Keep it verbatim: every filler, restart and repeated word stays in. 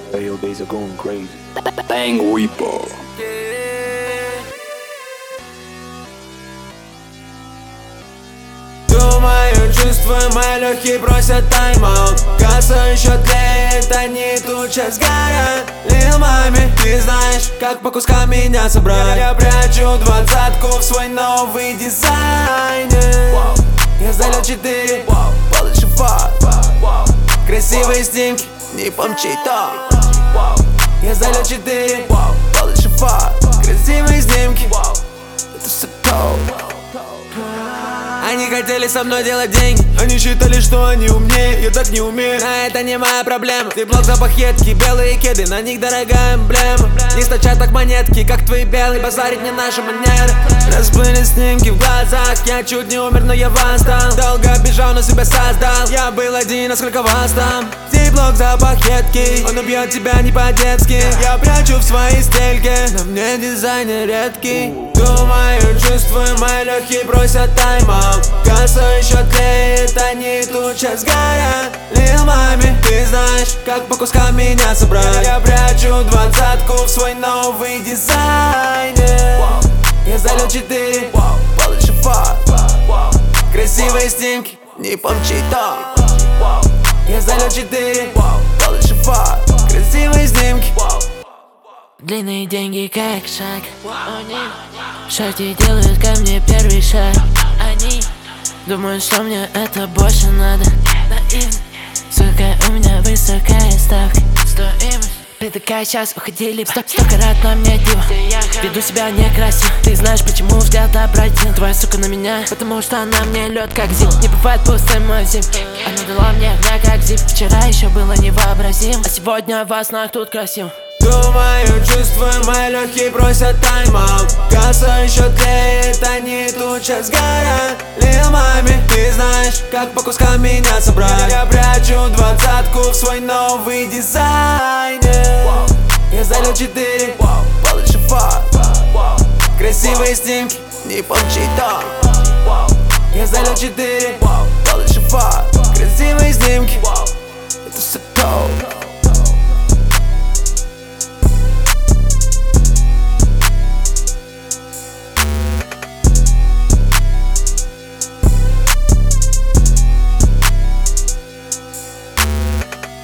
Hey, your days are going crazy. Bang Reaper. Думаю, чувствую, мои легкие просят тайм-аут. Касса еще тлеет, они тут сейчас горят. Лил маме, ты знаешь, как по кускам меня собрать. Я прячу двадцатку в свой новый дизайнер. Я залил четыре, получше фат. Красивые снимки, не помчи то. Я залил четыре, получше фат. Красивые снимки, это все то. Они хотели со мной делать деньги. Они считали, что они умнее, я так не умею. Но это не моя проблема. Ты блок, запах едкий, белые кеды, на них дорогая эмблема. Не стачат так монетки, как твои белые, базарить не наши манеры. Расплыли снимки в глазах, я чуть не умер, но я восстал. Долго бежал, но себя создал. Я был один, а сколько вас там? Блок, запах едкий, он убьет тебя не по-детски. Я прячу в своей стельке, на мне дизайнер редкий. Думаю, чувствую, мои легкие просят тайм-аут. Касса еще тлеет, они тут сейчас горят. Лил маме, ты знаешь, как по кускам меня собрать. Я прячу двадцатку в свой новый дизайнер. Я залил четыре, получше фат. Красивые снимки, не помчи то. Я залил четыре, получше фат. Красивые снимки. Длинные деньги как шаг. Шахты делают ко мне первый шаг. Они думают, что мне это больше надо. Сука, у меня высокая ставка. Стоимость. Ты такая, сейчас уходили, стоп, столько раз на мне диво. Веду себя некрасиво. Ты знаешь, почему взгляд обратил. Твоя сука на меня, потому что она мне лед как зип. Не бывает пустым мой зип. Она дала мне огня как зип. Вчера еще было невообразим, а сегодня во снах тут красиво. Думаю, чувствую, мои легкие просят тайм-аут. Касса еще тлеет, они тут сейчас горят. Лил маме, ты знаешь, как по кускам меня собрать. Я прячу двадцатку в свой новый дизайнер. Я залил четыре, получше фат. Красивые снимки, не помчи то. Я залил четыре, получше фат. Красивые снимки, это все то.